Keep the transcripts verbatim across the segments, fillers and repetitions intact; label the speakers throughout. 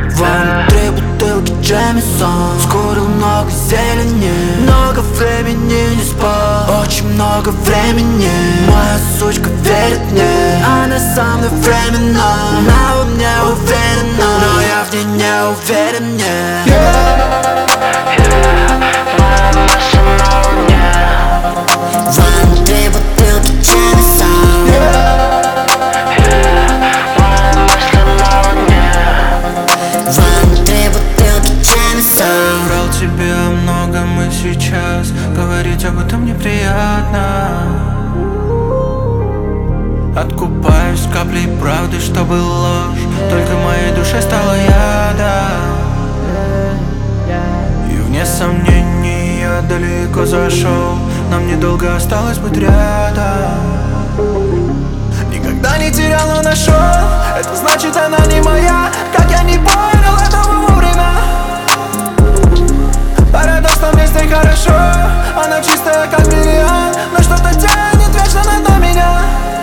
Speaker 1: Вон три бутылки Джемисон, скурил много зелени, много времени не спал, очень много времени. Моя сучка верит мне, она со мной временно, она во мне уверена, но я в ней не уверен, не yeah. Вон три бутылки Джемисон, вон три бутылки Джемисон.
Speaker 2: Врал тебе о многом и сейчас говорить об этом неприятно. Откупаюсь каплей правды, чтобы ложь только моей душе стала ядом. И вне сомнений я далеко зашел, нам недолго осталось быть рядом. Никогда не терял, но нашел, это значит она не моя. Как я не понял этого вовремя. Парадокс, но вместе хорошо, она чистая как бриллиант, но что-то тянет вечно на дно меня.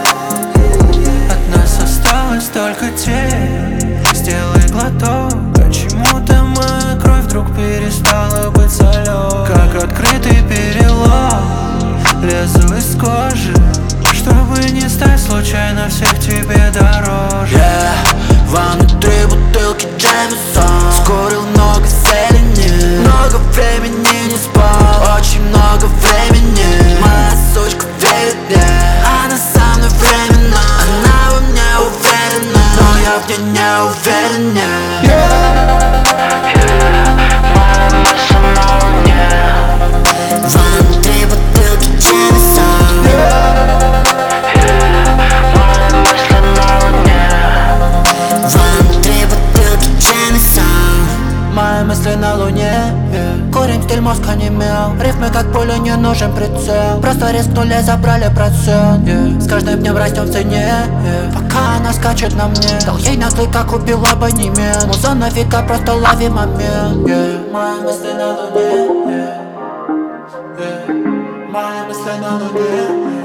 Speaker 2: От нас осталась только тень, сделай глоток. Почему-то моя кровь вдруг перестала быть соленой, как открытый перелом, лезу из кожи, чтобы не стать случайно всех тебе дороже.
Speaker 1: yeah. Вон три бутылки Джемисон, скурил много зелени, много времени не спал, очень много времени. Моя сучка верит мне, она со мной временно, она во мне уверена, но я в ней не уверен, не yeah.
Speaker 3: Вон три бутылки Джемисон, вон три бутылки Джемисон.
Speaker 1: Мои мысли на луне, yeah. Курим, стиль мозг онемел, рифмы как пуля, не нужен прицел. Просто рискнули, забрали процент, yeah. С каждым днем растем в цене, yeah. Пока она скачет на мне, дал ей наглый, как убил абонемент. Муза на века, просто лови момент, yeah. Мои мысли на луне, yeah. Yeah. Мои мысли на луне,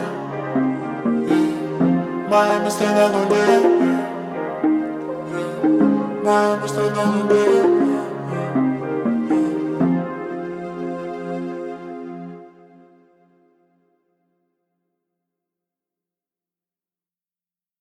Speaker 1: yeah. Мои мысли на луне, yeah. Мои мысли на луне.